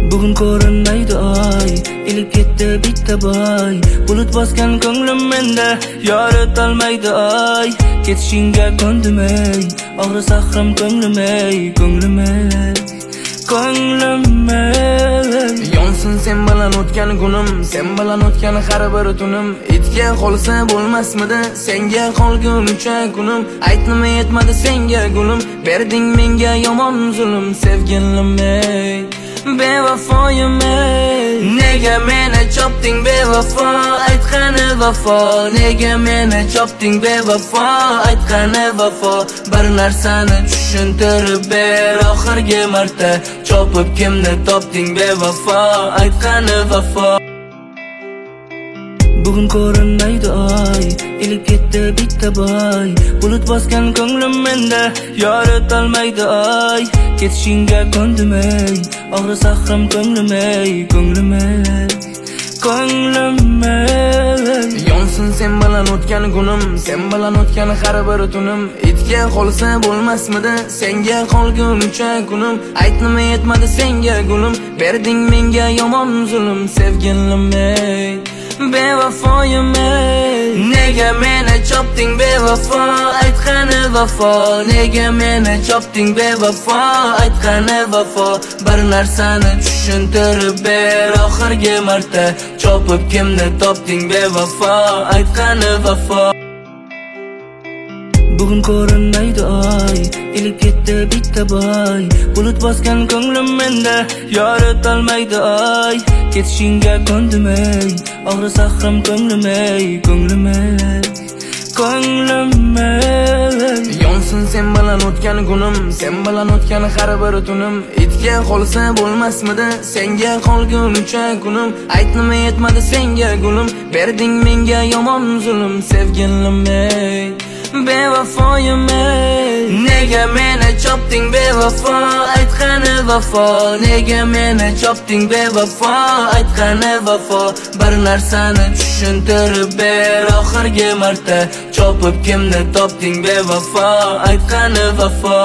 Bugun ko'rinmaydi oy, ilib ketdi bitta boy. Bulut bosgan ko'nglim menda yoritolmaydi oy. Ketishingga ko'ndim ey, og'ri sahrim ko'nglim ey, ko'nglim ey, ko'nglim ey. Yonsin sen bilan o'tgan kunim, sen bilan o'tgan har bir tunim. Itga qolsa bo'lmasmidi senga qolguncha kunim? Ayt nima yetmadi senga gulim, berding menga yomon zulm sevgilim ey, bevafoyim ey. Nega meni chopding bevafo, aytqani vafo. Nega meni chopding bevafo, aytqani vafo. Bir narsani tushuntirib ber oxirgi marta, chopib kimni topding bevafo, aytqani vafo. Bugun ko'rinmaydi oy, ilib ketdi bitta boy. Bulut bosgan ko'nglim menda yoritolmaydi oy. Ketishingga ko'ndim ey, og'ri sahrim ko'nglim ey, ko'nglim ey, ko'nglim ey. Yonsin sen bilan o'tgan kunim, sen bilan o'tgan har bir tunim. Itga qolsa bo'lmasmidi senga qolguncha kunim? Ayt nima yetmadi senga gulim, berding menga yomon zulm sevgilim ey, bevafoyim ey. Nega meni chopding bevafo, aytqani vafo. Nega meni chopding bevafo, aytqani vafo. Bir narsani tushuntirib ber oxirgi marta, chopib kimni topding bevafo, aytqani vafo. Bugun ko'rinmaydi oy, ilib ketdi bitta boy. Bulut bosgan ko'nglim menda yoritolmaydi oy. Ketishingga ko'ndim ey, og'ri sahrim ko'nglim ey, ko'nglim ey, ko'nglim ey. Yonsin sen bilan o'tgan kunim, sen bilan o'tgan har bir tunim. Itga qolsa bo'lmasmidi senga qolguncha kunim? Ayt nima yetmadi senga gulim, berding menga yomon zulm sevgilim ey, bevafoyim ey. Nega meni chopding bevafo, aytqani vafo. Nega meni chopding bevafo, aytqani vafo. Bir narsani tushuntirib ber oxirgi marta, chopib kimni topding bevafo, aytqani vafo.